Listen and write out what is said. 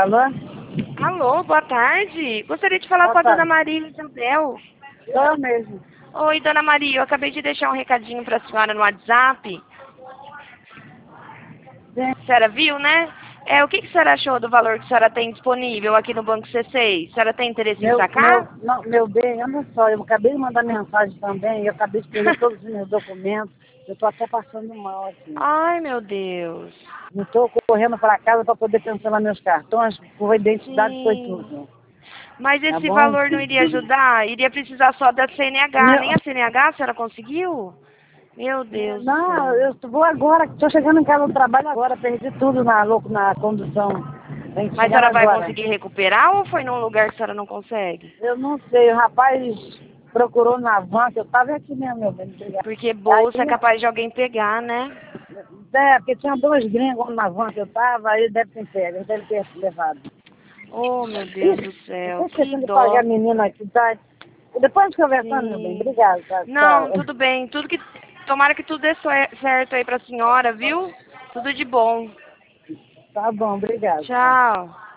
Alô? Alô, boa tarde. Gostaria de falar Boa com a dona tarde. Maria Isabel. Eu mesmo. Oi, dona Maria, eu acabei de deixar um recadinho para a senhora no WhatsApp. Sim. A senhora viu, né? O que a senhora achou do valor que a senhora tem disponível aqui no Banco C6? A senhora tem interesse em sacar? Meu bem, olha só, eu acabei de mandar mensagem também, eu acabei de perder todos os meus documentos, eu estou até passando mal aqui. Ai, meu Deus. Eu estou correndo para casa para poder cancelar meus cartões, por identidade foi Sim. tudo. Mas Tá esse bom? valor não iria ajudar? Iria precisar só da CNH. Meu, Nem a CNH a senhora conseguiu? Meu Deus do não, céu. eu vou agora, estou chegando em casa do trabalho agora, perdi tudo na condução. Tem que Mas a chegar senhora vai agora. conseguir recuperar ou foi num lugar que a senhora não consegue? Eu não sei, o rapaz procurou na van, que eu estava aqui mesmo, meu bem, obrigado. Porque bolsa é Aí, capaz de alguém pegar, né? porque tinha dois gringos na van que eu estava, aí ele deve ter pego, ele deve ter levado. Oh, meu Deus do Ixi, eu céu, tô que esquecendo de pagar a dó. menina aqui, tá? Depois conversando, meu bem, Sim. obrigado, tá? Tchau. Não, tudo bem. Tomara que tudo dê certo aí pra senhora, viu? Tudo de bom. Tá bom, obrigado, tá? Tchau.